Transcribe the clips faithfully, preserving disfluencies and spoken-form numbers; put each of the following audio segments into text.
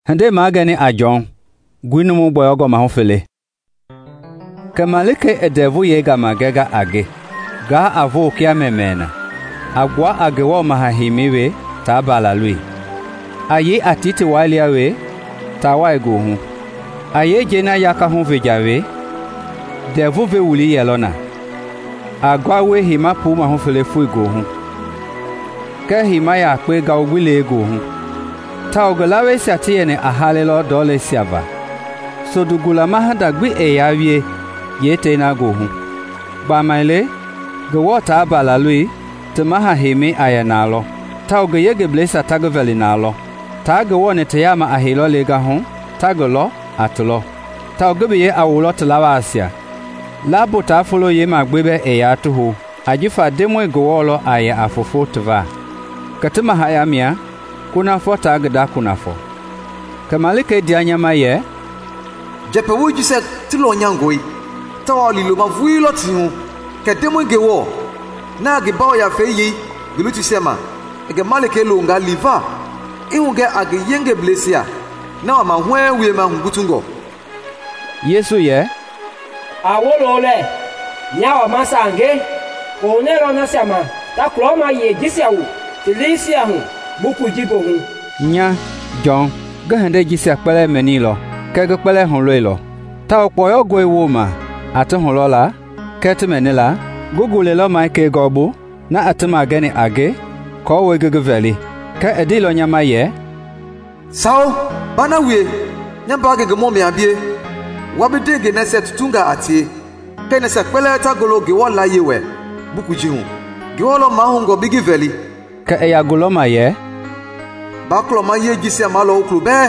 Hande magani ajon gwinu mu boyogo mahofele. Kamalike edevu yega magega age. Ga avu kia memena. Agwa agewo mahahimiwe tabala lui. Aye atiti waliawe tawa egohu. Aye jena yaka hu vejawe. Devu ve wuli yelona. Agwa we hima pu mahofele fu egohu. Ke hima ya kwe ga wile egohu. Ta ogolawe siatiyene ahalelo dole siava. So dugula mahada gwi eyawie yete na gohu. Ba maile gewo ta abala lui te maha heme ayanalo. Ta ogeyege blesa tagoveli nalo. Ta gewo ne teyama ahilo lega hon. Ta golo atlo. Ta ogebe awulo tlawa asia. Labo ta folo ye magbebe eyatuhu. Ajifa demwe gowolo aya afofo tva. Katima hayamia kuna fo ta gada kuna fo. Kamalike dianyama ye jepe wuju se tilo nyangoi tawa lilo mavui lotihu kedemo gewo na ge bawo ya feyi giluti sema ege malike lo nga liva ihuge age yenge blesia na wa mahwe wie ma hungutungo. Yesu ye awolole nyawa masange onero na sema ta kloma ye gisiawu tilisia hu buku jigo hu nya John gahande gisia pele menilo kege pele hon loilo ta opoyo go ewoma ate hon lola kete menila gugule lo mai ke gobu na atema gani age ko we gege veli ka edilo nyama ye sao bana we nyamba gege mo me abie wabedege na set tunga atie kene se pele ta golo ge wala yewe buku jihu ge wala ma hongo bigi veli ka eya goloma ye baklo ma ye gisi amalo oklu be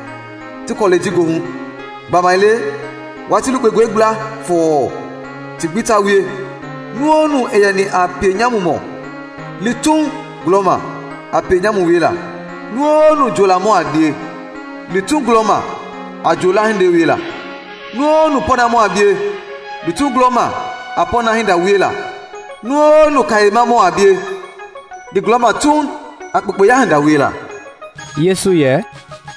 ti college go hu ba maile wati lu pego egla fo ti gbita wie nuonu eya ni apenyamumo litun gloma apenyamu wiela nuonu jola mo adie litun gloma ajola hinde wiela nuonu pona mo abie litun gloma apona hinda wiela nuonu kaima mo abie di gloma tun akpokpo ya hinda wiela. Yesu ye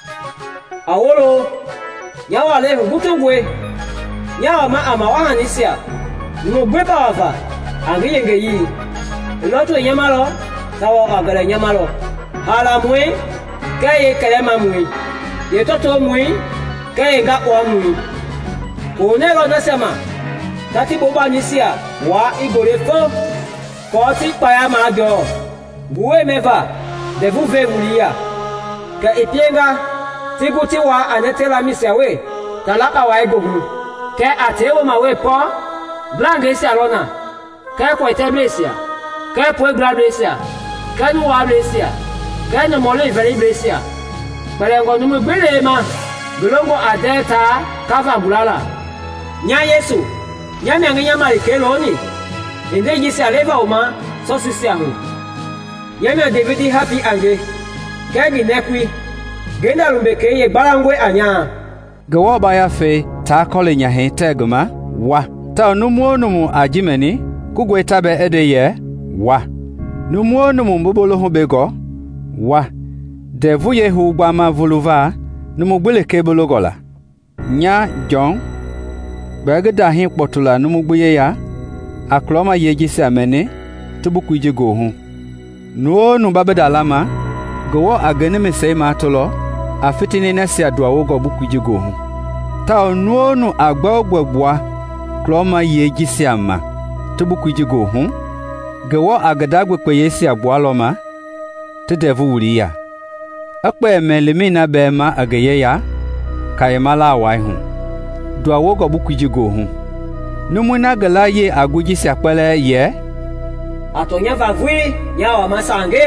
awolo nyawa le hugutungwe nyawa ma amawa hanisia no beba wafa angiyenge yi loto nyamalo tawo agala nyamalo hala mwe kaye kalema mwe ye toto mwe kaye ga kwa mwe onero nasema tati boba nisia wa igore fo ko ti paya ma do buwe meva devu ve wulia ka ipienga tiguti wa anetela misiawe talaka wa egogu ke atewo mawe po blange sia lona ke ko iteblesia ke po gradlesia ke nu wa blesia ke no mole veri blesia palengo numu belema golongo adeta kava bulala nya Yesu nya nyangenya mari keloni inde jisia leva uma so sisia hu nya David happy anje kegi nekwi genda lumbeke ye barangwe anya gawo baya fe ta kole nya he teguma wa ta numuonumu ajimeni kugwe tabe ede ye wa numuonumu mbobolo ho bego wa devu ye hu gbama voluva numugbele kebologola nya John bagada hin potula numugbuye ya akloma yejisi amene tubuku ije go hu nuonu babedalama gowo agane mesai matolo afitini nasi aduawo go bukuji go hu ta onuonu agba ogbagboa kloma yejisi ama to bukuji go hu gowo agadagbe pe yesi agboaloma te devu wuriya akpa emelimi na bema agaye ya kayemala awai hu duawo go bukuji go hu numuna galaye agujisi apele ye atonya vavui nyawa masange.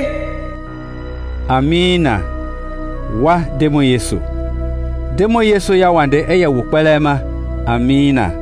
Amina. Wa demo Yesu. Demo Yesu ya wande eya wukpelema. Amina.